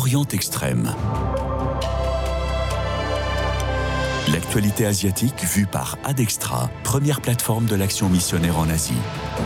Orient Extrême. L'actualité asiatique vue par Adextra, première plateforme de l'action missionnaire en Asie.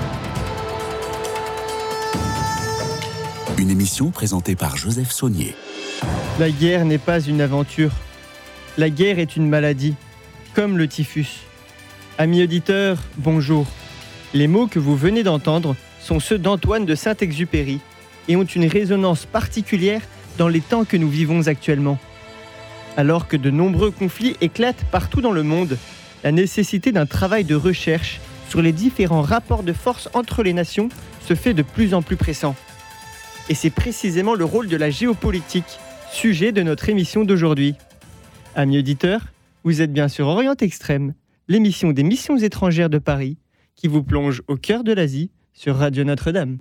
Une émission présentée par Joseph Saunier. La guerre n'est pas une aventure. La guerre est une maladie, comme le typhus. Amis auditeurs, bonjour. Les mots que vous venez d'entendre sont ceux d'Antoine de Saint-Exupéry et ont une résonance particulière dans les temps que nous vivons actuellement. Alors que de nombreux conflits éclatent partout dans le monde, la nécessité d'un travail de recherche sur les différents rapports de force entre les nations se fait de plus en plus pressant. Et c'est précisément le rôle de la géopolitique, sujet de notre émission d'aujourd'hui. Amis auditeurs, vous êtes bien sur Orient Extrême, l'émission des missions étrangères de Paris, qui vous plonge au cœur de l'Asie sur Radio Notre-Dame.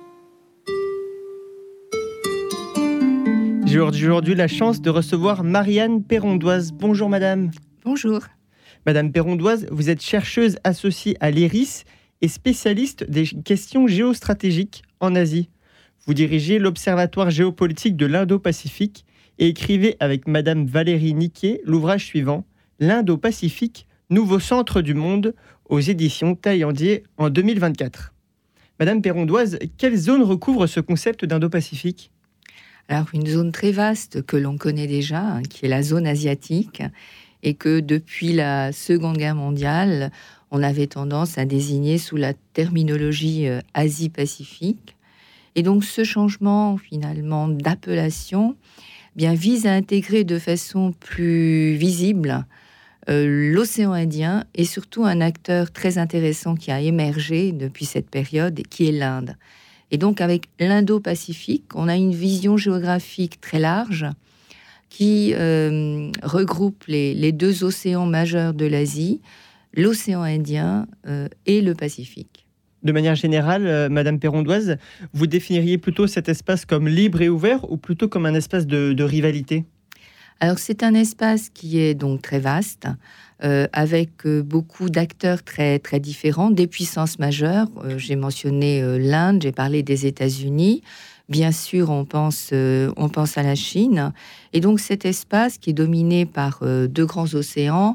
J'ai aujourd'hui la chance de recevoir Marianne Perrondoise. Bonjour madame. Bonjour. Madame Perrondoise, vous êtes chercheuse associée à l'IRIS et spécialiste des questions géostratégiques en Asie. Vous dirigez l'Observatoire géopolitique de l'Indo-Pacifique et écrivez avec madame Valérie Niquet l'ouvrage suivant, L'Indo-Pacifique, nouveau centre du monde, aux éditions Taillandier en 2024. Madame Perrondoise, quelle zone recouvre ce concept d'Indo-Pacifique ? Alors, une zone très vaste que l'on connaît déjà, qui est la zone asiatique, et que depuis la Seconde Guerre mondiale, on avait tendance à désigner sous la terminologie Asie-Pacifique. Et donc, ce changement, finalement, d'appellation, vise à intégrer de façon plus visible l'océan Indien et surtout un acteur très intéressant qui a émergé depuis cette période, qui est l'Inde. Et donc, avec l'Indo-Pacifique, on a une vision géographique très large qui regroupe les deux océans majeurs de l'Asie, l'océan Indien et le Pacifique. De manière générale, Madame Perrondoise, vous définiriez plutôt cet espace comme libre et ouvert ou plutôt comme un espace de rivalité ? Alors, c'est un espace qui est donc très vaste, avec beaucoup d'acteurs très, très différents, des puissances majeures. J'ai mentionné l'Inde, j'ai parlé des États-Unis. Bien sûr, on pense à la Chine. Et donc, cet espace qui est dominé par deux grands océans,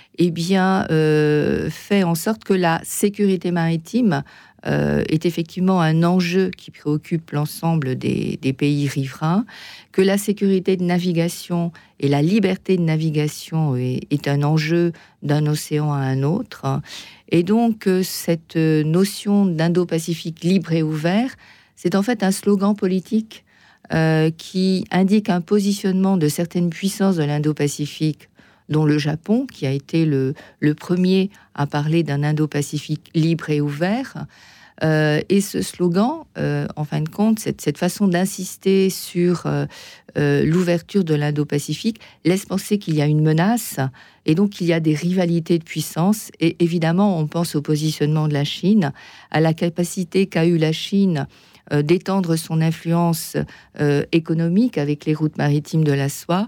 fait en sorte que la sécurité maritime est effectivement un enjeu qui préoccupe l'ensemble des pays riverains, que la sécurité de navigation et la liberté de navigation est un enjeu d'un océan à un autre. Et donc, cette notion d'Indo-Pacifique libre et ouvert, c'est en fait un slogan politique qui indique un positionnement de certaines puissances de l'Indo-Pacifique, dont le Japon, qui a été le premier à parler d'un Indo-Pacifique libre et ouvert. Et ce slogan, en fin de compte, cette façon d'insister sur l'ouverture de l'Indo-Pacifique, laisse penser qu'il y a une menace, et donc il y a des rivalités de puissance. Et évidemment, on pense au positionnement de la Chine, à la capacité qu'a eue la Chine d'étendre son influence économique avec les routes maritimes de la soie,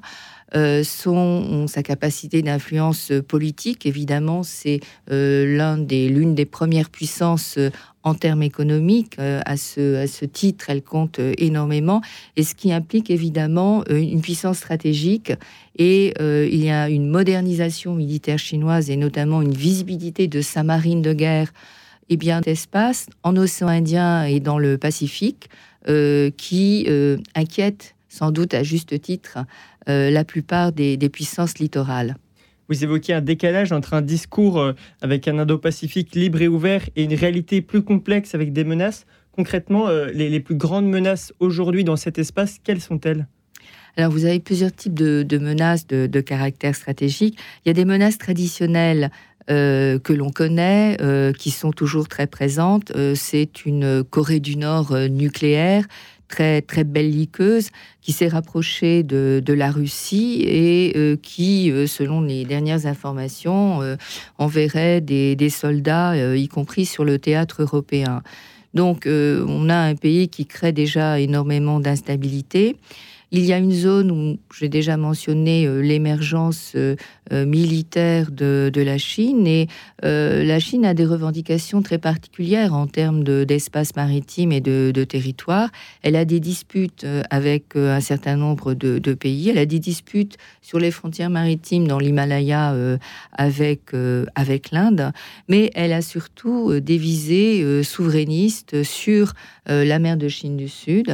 sa capacité d'influence politique. Évidemment, c'est l'une des premières puissances en termes économiques. À ce titre, elle compte énormément, et ce qui implique évidemment une puissance stratégique. Et il y a une modernisation militaire chinoise et notamment une visibilité de sa marine de guerre d'espace en océan Indien et dans le Pacifique qui inquiète sans doute à juste titre la plupart des puissances littorales. Vous évoquez un décalage entre un discours avec un Indo-Pacifique libre et ouvert et une réalité plus complexe avec des menaces. Concrètement, les plus grandes menaces aujourd'hui dans cet espace, quelles sont-elles ? Alors, vous avez plusieurs types de menaces de caractère stratégique. Il y a des menaces traditionnelles que l'on connaît, qui sont toujours très présentes. C'est une Corée du Nord nucléaire, très, très belliqueuse, qui s'est rapprochée de la Russie et qui, selon les dernières informations, enverrait des soldats, y compris sur le théâtre européen. Donc, on a un pays qui crée déjà énormément d'instabilité. il y a une zone où j'ai déjà mentionné l'émergence militaire de la Chine, et la Chine a des revendications très particulières en termes d'espace maritime et de territoire. Elle a des disputes avec un certain nombre de pays. Elle a des disputes sur les frontières maritimes dans l'Himalaya avec l'Inde, mais elle a surtout des visées souverainistes sur la mer de Chine du Sud.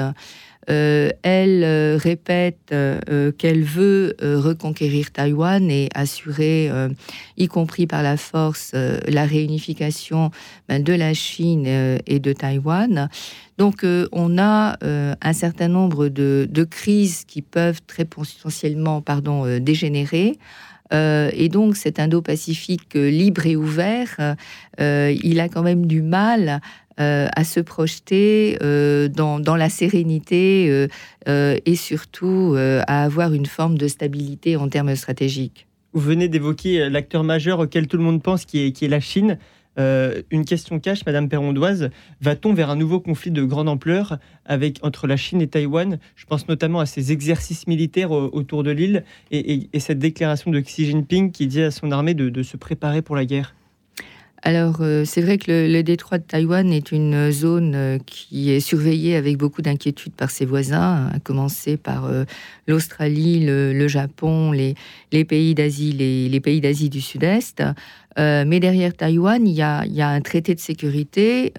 Elle répète qu'elle veut reconquérir Taïwan et assurer, y compris par la force, la réunification de la Chine et de Taïwan. Donc on a un certain nombre de crises qui peuvent très potentiellement dégénérer. Et donc cet Indo-Pacifique libre et ouvert, il a quand même du mal à se projeter dans la sérénité et surtout à avoir une forme de stabilité en termes stratégiques. Vous venez d'évoquer l'acteur majeur auquel tout le monde pense, qui est la Chine. Une question cash, Madame Perrondoise, va-t-on vers un nouveau conflit de grande ampleur entre la Chine et Taïwan ? Je pense notamment à ces exercices militaires autour de l'île et cette déclaration de Xi Jinping qui dit à son armée de se préparer pour la guerre. Alors, c'est vrai que le détroit de Taïwan est une zone qui est surveillée avec beaucoup d'inquiétude par ses voisins, à commencer par l'Australie, le Japon, les pays d'Asie, les pays d'Asie du Sud-Est. Mais derrière Taïwan, il y a un traité de sécurité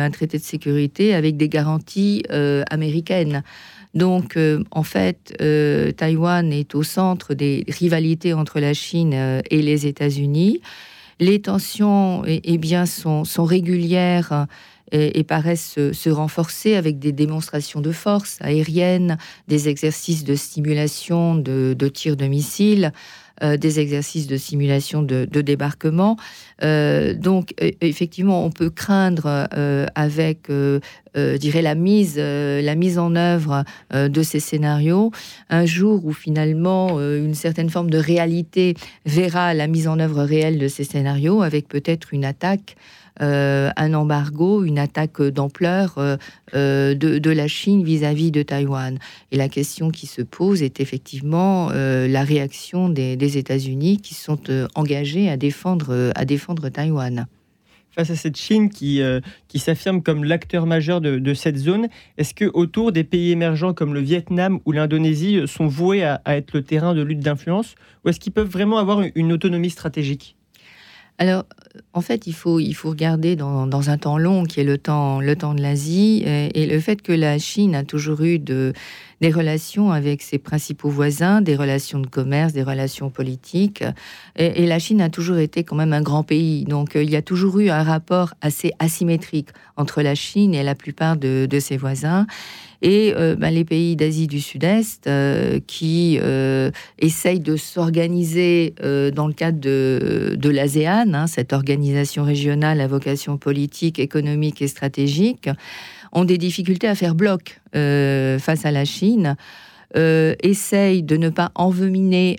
avec des garanties américaines. Donc, en fait, Taïwan est au centre des rivalités entre la Chine et les États-Unis. Les tensions sont régulières et paraissent se renforcer avec des démonstrations de force aérienne, des exercices de simulation de tir de missiles, des exercices de simulation de débarquement. Donc, effectivement, on peut craindre avec la mise en œuvre de ces scénarios, un jour où finalement une certaine forme de réalité verra la mise en œuvre réelle de ces scénarios, avec peut-être une attaque, un embargo, une attaque d'ampleur de la Chine vis-à-vis de Taïwan. Et la question qui se pose est effectivement la réaction des États-Unis qui sont engagés à défendre Taïwan. Face à cette Chine qui s'affirme comme l'acteur majeur de cette zone, est-ce que autour des pays émergents comme le Vietnam ou l'Indonésie sont voués à être le terrain de lutte d'influence, ou est-ce qu'ils peuvent vraiment avoir une autonomie stratégique ? Alors, en fait, il faut regarder dans un temps long, qui est le temps de l'Asie, et le fait que la Chine a toujours eu des relations avec ses principaux voisins, des relations de commerce, des relations politiques, et la Chine a toujours été quand même un grand pays. Donc, il y a toujours eu un rapport assez asymétrique entre la Chine et la plupart de ses voisins. Et les pays d'Asie du Sud-Est qui essayent de s'organiser dans le cadre de l'ASEAN, cette organisation régionale à vocation politique, économique et stratégique, ont des difficultés à faire bloc face à la Chine, essayent de ne pas envenimer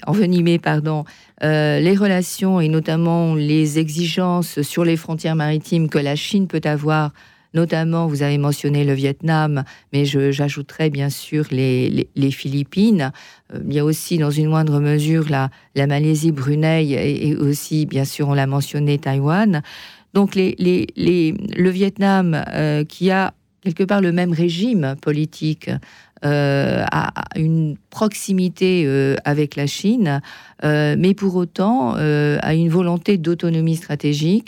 les relations et notamment les exigences sur les frontières maritimes que la Chine peut avoir. Notamment, vous avez mentionné le Vietnam, mais j'ajouterais bien sûr les Philippines. Il y a aussi, dans une moindre mesure, la Malaisie, Brunei et aussi, bien sûr, on l'a mentionné, Taïwan. Donc, le Vietnam, qui a quelque part le même régime politique, a une proximité avec la Chine, mais pour autant a une volonté d'autonomie stratégique,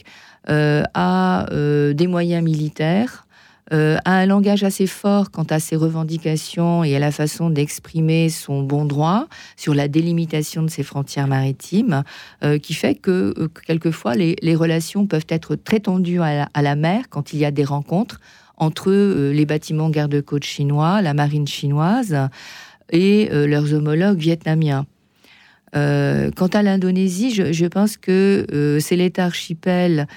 a des moyens militaires, a un langage assez fort quant à ses revendications et à la façon d'exprimer son bon droit sur la délimitation de ses frontières maritimes, qui fait que quelquefois les relations peuvent être très tendues à la mer quand il y a des rencontres entre les bâtiments garde-côtes chinois, la marine chinoise et leurs homologues vietnamiens. Quant à l'Indonésie, je pense que c'est l'État archipel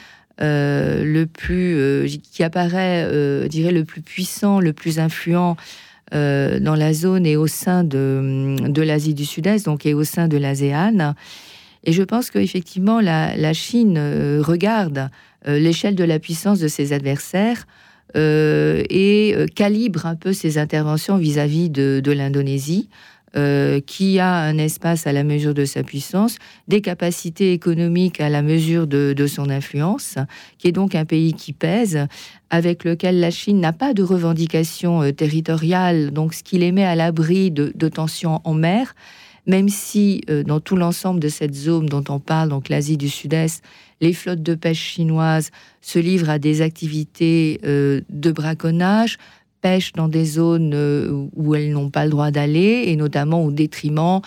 qui apparaît, le plus puissant, le plus influent dans la zone et au sein de l'Asie du Sud-Est, donc et au sein de l'ASEAN. Et je pense qu'effectivement, la Chine regarde l'échelle de la puissance de ses adversaires et calibre un peu ses interventions vis-à-vis de l'Indonésie. qui a un espace à la mesure de sa puissance, des capacités économiques à la mesure de son influence, qui est donc un pays qui pèse, avec lequel la Chine n'a pas de revendications territoriales, donc ce qui les met à l'abri de tensions en mer, même si dans tout l'ensemble de cette zone dont on parle, donc l'Asie du Sud-Est, les flottes de pêche chinoises se livrent à des activités de braconnage, pêchent dans des zones où elles n'ont pas le droit d'aller, et notamment au détriment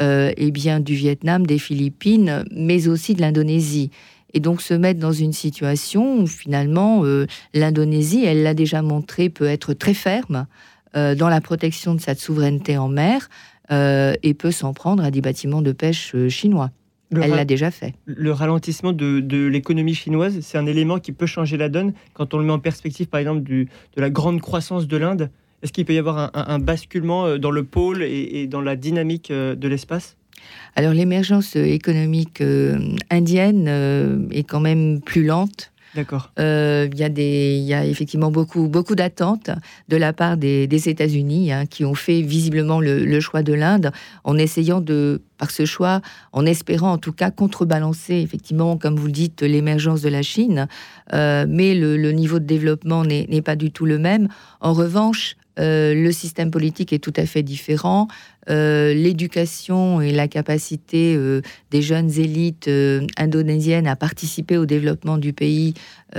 du Vietnam, des Philippines, mais aussi de l'Indonésie. Et donc se mettre dans une situation où finalement l'Indonésie, elle l'a déjà montré, peut être très ferme dans la protection de sa souveraineté en mer et peut s'en prendre à des bâtiments de pêche chinois. Elle l'a déjà fait. Le ralentissement de l'économie chinoise, c'est un élément qui peut changer la donne quand on le met en perspective, par exemple, de la grande croissance de l'Inde. Est-ce qu'il peut y avoir un basculement dans le pôle et dans la dynamique de l'espace ? Alors, l'émergence économique indienne est quand même plus lente. D'accord. Il y a effectivement beaucoup d'attentes de la part des États-Unis, qui ont fait visiblement le choix de l'Inde en essayant par ce choix, en espérant en tout cas contrebalancer effectivement, comme vous le dites, l'émergence de la Chine. Mais le niveau de développement n'est pas du tout le même. En revanche, le système politique est tout à fait différent. L'éducation et la capacité des jeunes élites indonésiennes à participer au développement du pays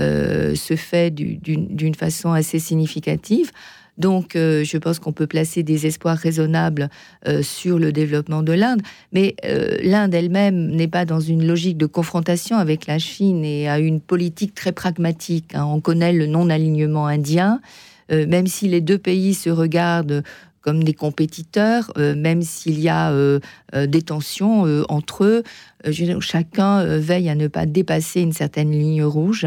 se fait d'une façon assez significative. Donc, je pense qu'on peut placer des espoirs raisonnables sur le développement de l'Inde. Mais l'Inde elle-même n'est pas dans une logique de confrontation avec la Chine et a une politique très pragmatique. On connaît le non-alignement indien. Même si les deux pays se regardent comme des compétiteurs, même s'il y a des tensions entre eux, chacun veille à ne pas dépasser une certaine ligne rouge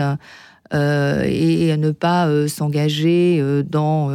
et à ne pas s'engager dans,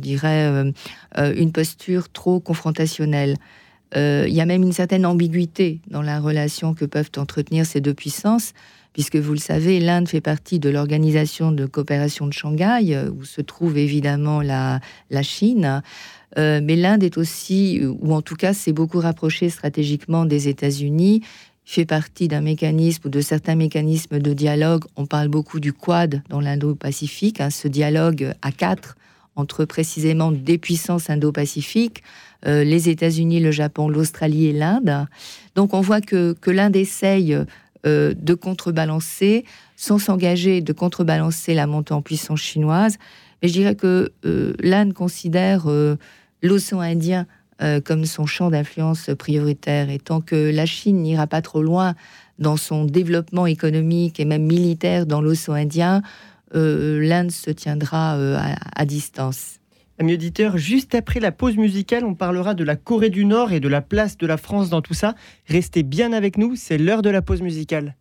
une posture trop confrontationnelle. Il y a même une certaine ambiguïté dans la relation que peuvent entretenir ces deux puissances, puisque vous le savez, l'Inde fait partie de l'Organisation de coopération de Shanghai, où se trouve évidemment la Chine. Mais l'Inde est aussi, ou en tout cas s'est beaucoup rapprochée stratégiquement des États-Unis, fait partie d'un mécanisme ou de certains mécanismes de dialogue. On parle beaucoup du Quad dans l'Indo-Pacifique, ce dialogue à 4 entre précisément des puissances indo-pacifiques, les États-Unis, le Japon, l'Australie et l'Inde. Donc on voit que l'Inde essaye de contrebalancer, sans s'engager, de contrebalancer la montée en puissance chinoise. Mais je dirais que l'Inde considère l'océan Indien comme son champ d'influence prioritaire. Et tant que la Chine n'ira pas trop loin dans son développement économique et même militaire dans l'océan Indien, l'Inde se tiendra à distance. Amis auditeurs, juste après la pause musicale, on parlera de la Corée du Nord et de la place de la France dans tout ça. Restez bien avec nous, c'est l'heure de la pause musicale.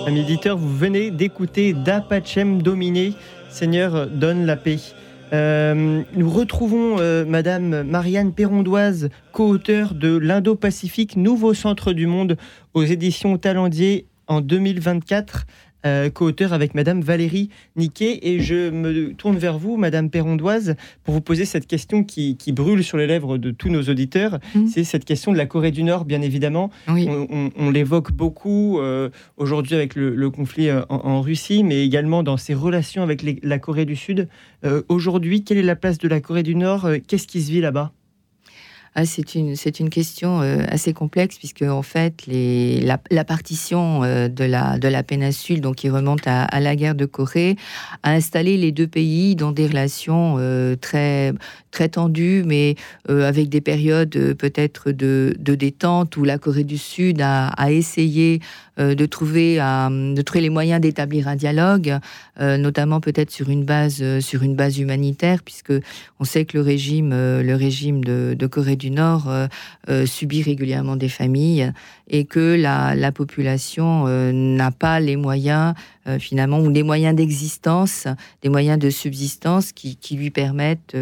Amis éditeurs, vous venez d'écouter Da Pacem Domine, Seigneur donne la paix. Nous retrouvons Madame Marianne Pérondoise, co-auteure de l'Indo-Pacifique, Nouveau Centre du Monde aux éditions Talendier en 2024. Co-auteur avec Madame Valérie Niquet. Et je me tourne vers vous, Madame Pérondoise, pour vous poser cette question qui brûle sur les lèvres de tous nos auditeurs. C'est cette question de la Corée du Nord, bien évidemment. Oui. On l'évoque beaucoup aujourd'hui avec le conflit en Russie, mais également dans ses relations avec la Corée du Sud. Aujourd'hui, quelle est la place de la Corée du Nord ? Qu'est-ce qui se vit là-bas ? C'est une question assez complexe, puisque en fait la partition de la péninsule, donc qui remonte à la guerre de Corée, a installé les deux pays dans des relations très très tendues, mais avec des périodes peut-être de détente, où la Corée du Sud a essayé de trouver les moyens d'établir un dialogue, notamment peut-être sur une base humanitaire, puisque on sait que le régime de Corée du Nord subit régulièrement des familles, et que la population n'a pas les moyens finalement, ou des moyens d'existence, des moyens de subsistance qui lui permettent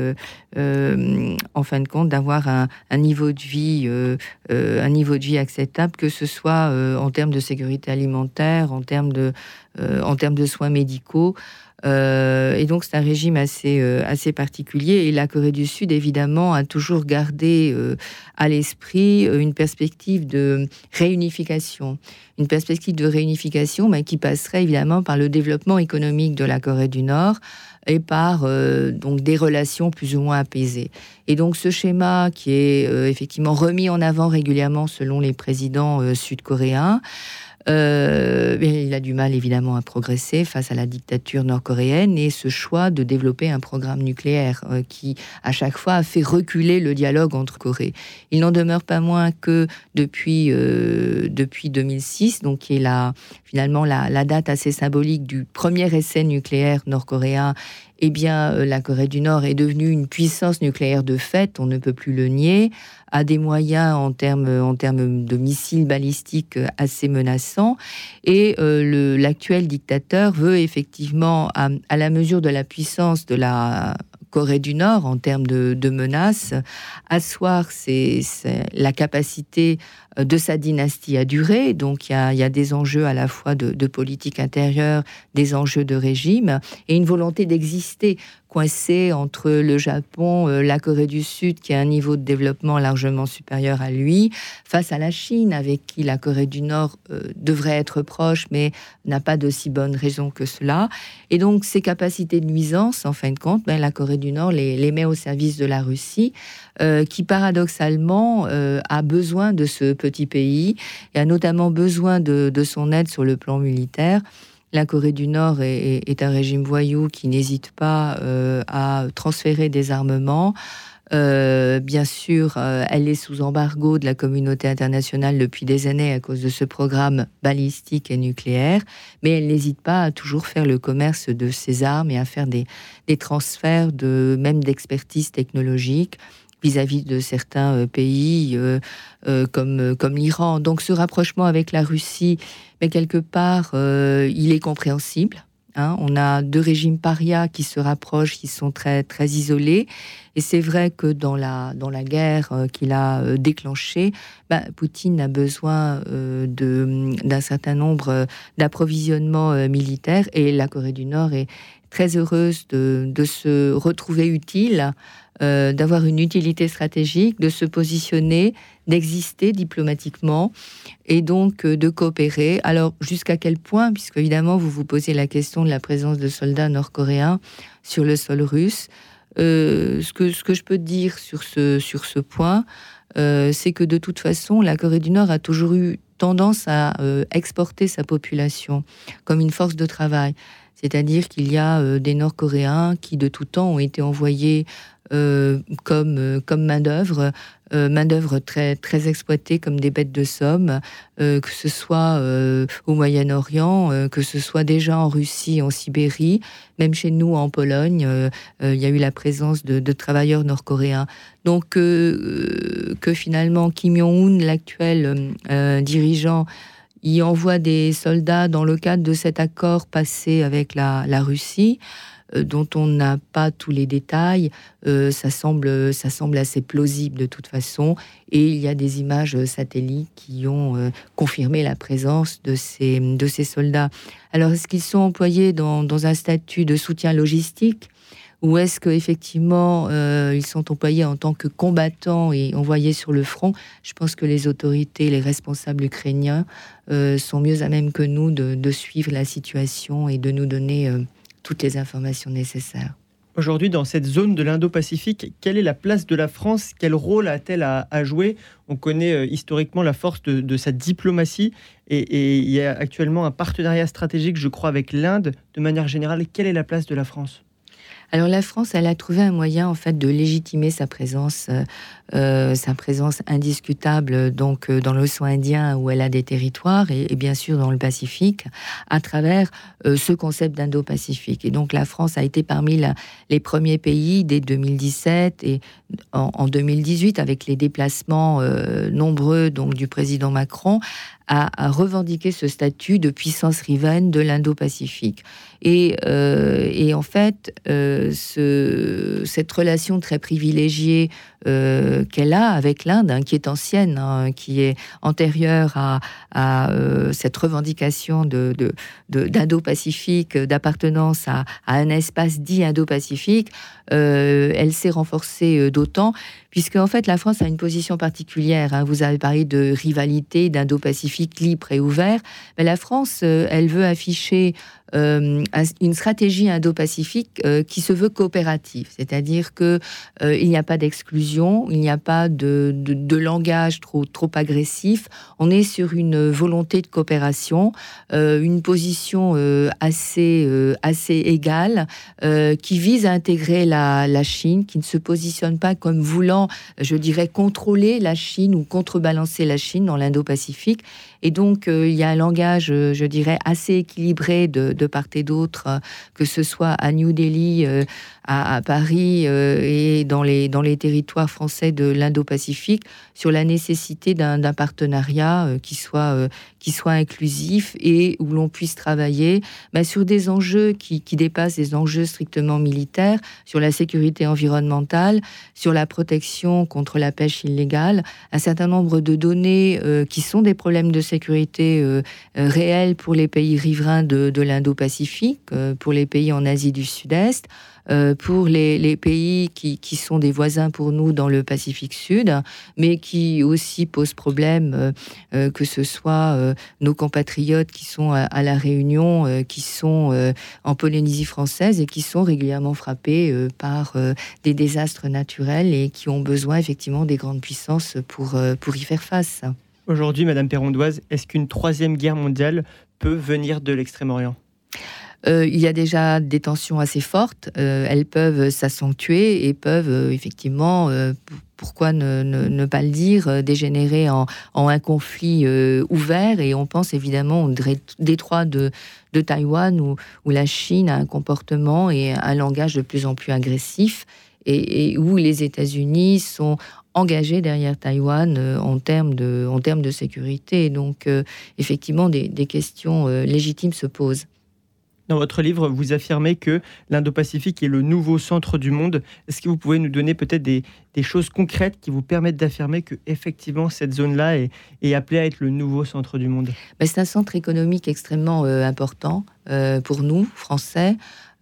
en fin de compte d'avoir un niveau de vie acceptable, que ce soit en termes de sécurité alimentaire, en termes de soins médicaux. Et donc c'est un régime assez particulier, et la Corée du Sud évidemment a toujours gardé à l'esprit une perspective de réunification, mais qui passerait évidemment par le développement économique de la Corée du Nord et par donc des relations plus ou moins apaisées. Et donc ce schéma qui est effectivement remis en avant régulièrement selon les présidents sud-coréens, il a du mal évidemment à progresser face à la dictature nord-coréenne, et ce choix de développer un programme nucléaire qui à chaque fois a fait reculer le dialogue entre Corées. Il n'en demeure pas moins que depuis 2006, donc qui est finalement la date assez symbolique du premier essai nucléaire nord-coréen, eh bien, la Corée du Nord est devenue une puissance nucléaire de fait, on ne peut plus le nier, a des moyens en termes de missiles balistiques assez menaçants, et l'actuel dictateur veut effectivement, à la mesure de la puissance de la Corée du Nord en termes de menaces, asseoir la capacité de sa dynastie à durer. Donc il y a des enjeux à la fois de politique intérieure, des enjeux de régime, et une volonté d'exister, coincé entre le Japon, la Corée du Sud, qui a un niveau de développement largement supérieur à lui, face à la Chine, avec qui la Corée du Nord devrait être proche, mais n'a pas d'aussi bonne raison que cela. Et donc, ces capacités de nuisance, en fin de compte, la Corée du Nord les met au service de la Russie, qui paradoxalement a besoin de ce petit pays, et a notamment besoin de son aide sur le plan militaire. La Corée du Nord est un régime voyou qui n'hésite pas à transférer des armements. Bien sûr, elle est sous embargo de la communauté internationale depuis des années à cause de ce programme balistique et nucléaire, mais elle n'hésite pas à toujours faire le commerce de ses armes et à faire des transferts même d'expertise technologique vis-à-vis de certains pays comme l'Iran. Donc ce rapprochement avec la Russie, mais quelque part, il est compréhensible. On a deux régimes parias qui se rapprochent, qui sont très, très isolés. Et c'est vrai que dans la guerre qu'il a déclenchée, Poutine a besoin d'un certain nombre d'approvisionnements militaires. Et la Corée du Nord est très heureuse de se retrouver utile, d'avoir une utilité stratégique, de se positionner, d'exister diplomatiquement et donc de coopérer. Alors jusqu'à quel point, puisque évidemment vous vous posez la question de la présence de soldats nord-coréens sur le sol russe, ce que je peux dire sur ce point, c'est que de toute façon la Corée du Nord a toujours eu tendance à exporter sa population comme une force de travail. C'est-à-dire qu'il y a des Nord-Coréens qui de tout temps ont été envoyés comme main-d'œuvre très, très exploitée comme des bêtes de somme, que ce soit au Moyen-Orient, que ce soit déjà en Russie, en Sibérie, même chez nous en Pologne, il y a eu la présence de travailleurs nord-coréens. Donc que finalement Kim Jong-un, l'actuel dirigeant, il envoie des soldats dans le cadre de cet accord passé avec la Russie, dont on n'a pas tous les détails. Ça semble assez plausible de toute façon. Et il y a des images satellites qui ont confirmé la présence de ces soldats. Alors, est-ce qu'ils sont employés dans un statut de soutien logistique ? Ou est-ce qu'effectivement, ils sont employés en tant que combattants et envoyés sur le front ? Je pense que les autorités, les responsables ukrainiens sont mieux à même que nous de suivre la situation et de nous donner toutes les informations nécessaires. Aujourd'hui, dans cette zone de l'Indo-Pacifique, quelle est la place de la France ? Quel rôle a-t-elle à jouer ? On connaît historiquement la force de sa diplomatie et il y a actuellement un partenariat stratégique, je crois, avec l'Inde. De manière générale, quelle est la place de la France ? Alors la France, elle a trouvé un moyen en fait de légitimer sa présence indiscutable donc dans l'océan Indien où elle a des territoires et bien sûr dans le Pacifique à travers ce concept d'Indo-Pacifique. Et donc la France a été parmi les premiers pays dès 2017 et en 2018 avec les déplacements nombreux donc du président Macron à revendiquer ce statut de puissance riveraine de l'Indo-Pacifique. Et en fait, cette relation très privilégiée qu'elle a avec l'Inde, qui est ancienne, qui est antérieure à cette revendication d'Indo-Pacifique, d'appartenance à un espace dit Indo-Pacifique, elle s'est renforcée d'autant, puisque en fait la France a une position particulière. Vous avez parlé de rivalité, d'Indo-Pacifique libre et ouvert. Mais la France, elle veut afficher une stratégie indo-pacifique qui se veut coopérative, c'est-à-dire que il n'y a pas d'exclusion, il n'y a pas de langage trop agressif. On est sur une volonté de coopération, une position assez égale, qui vise à intégrer la Chine, qui ne se positionne pas comme voulant, je dirais, contrôler la Chine ou contrebalancer la Chine dans l'Indo-Pacifique. Et donc, il y a un langage, je dirais, assez équilibré de part et d'autre, que ce soit à New Delhi, à Paris et dans les territoires français de l'Indo-Pacifique, sur la nécessité d'un partenariat qui soit inclusif et où l'on puisse travailler sur des enjeux qui dépassent des enjeux strictement militaires, sur la sécurité environnementale, sur la protection contre la pêche illégale, un certain nombre de données qui sont des problèmes de sécurité réels pour les pays riverains de l'Indo-Pacifique, pour les pays en Asie du Sud-Est, pour les pays qui sont des voisins pour nous dans le Pacifique Sud, mais qui aussi posent problème, que ce soit nos compatriotes qui sont à La Réunion, qui sont en Polynésie française et qui sont régulièrement frappés par des désastres naturels et qui ont besoin effectivement des grandes puissances pour y faire face. Aujourd'hui, Madame Pérondoise, est-ce qu'une troisième guerre mondiale peut venir de l'Extrême-Orient ? Il y a déjà des tensions assez fortes. Elles peuvent s'accentuer et peuvent effectivement, pourquoi ne pas le dire, dégénérer en un conflit ouvert. Et on pense évidemment au détroit de Taïwan où la Chine a un comportement et un langage de plus en plus agressif et où les États-Unis sont engagés derrière Taïwan en termes de sécurité. Donc, effectivement, des questions légitimes se posent. Dans votre livre, vous affirmez que l'Indo-Pacifique est le nouveau centre du monde. Est-ce que vous pouvez nous donner peut-être des choses concrètes qui vous permettent d'affirmer que effectivement cette zone-là est appelée à être le nouveau centre du monde ? C'est un centre économique extrêmement important pour nous, Français,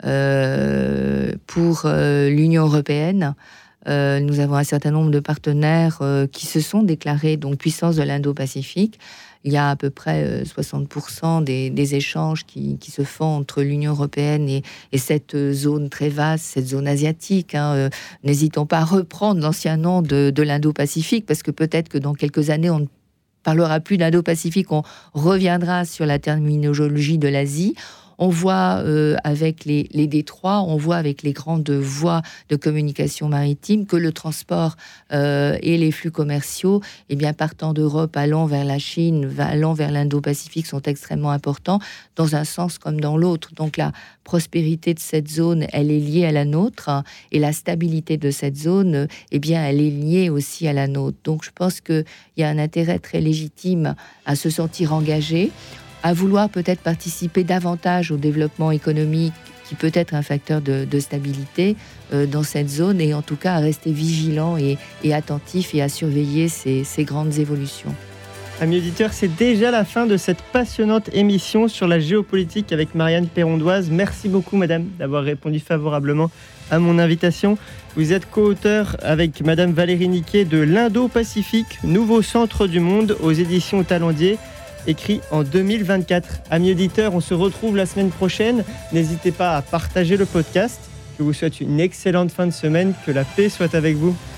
pour l'Union européenne. Nous avons un certain nombre de partenaires qui se sont déclarés donc puissance de l'Indo-Pacifique. Il y a à peu près 60% des échanges qui se font entre l'Union européenne et cette zone très vaste, cette zone asiatique. N'hésitons pas à reprendre l'ancien nom de l'Indo-Pacifique, parce que peut-être que dans quelques années, on ne parlera plus d'Indo-Pacifique, on reviendra sur la terminologie de l'Asie. On voit avec les détroits, on voit avec les grandes voies de communication maritime que le transport et les flux commerciaux, eh bien, partant d'Europe, allant vers la Chine, allant vers l'Indo-Pacifique, sont extrêmement importants dans un sens comme dans l'autre. Donc la prospérité de cette zone, elle est liée à la nôtre, et la stabilité de cette zone, eh bien, elle est liée aussi à la nôtre. Donc je pense qu'il y a un intérêt très légitime à se sentir engagé, à vouloir peut-être participer davantage au développement économique, qui peut être un facteur de stabilité dans cette zone, et en tout cas à rester vigilant et attentif et à surveiller ces grandes évolutions. Amis auditeurs, c'est déjà la fin de cette passionnante émission sur la géopolitique avec Marianne Pérondoise. Merci beaucoup, madame, d'avoir répondu favorablement à mon invitation. Vous êtes co-auteur avec madame Valérie Niquet de l'Indo-Pacifique, nouveau centre du monde, aux éditions Talendier, écrit en 2024. Amis auditeurs, on se retrouve la semaine prochaine. N'hésitez pas à partager le podcast. Je vous souhaite une excellente fin de semaine. Que la paix soit avec vous.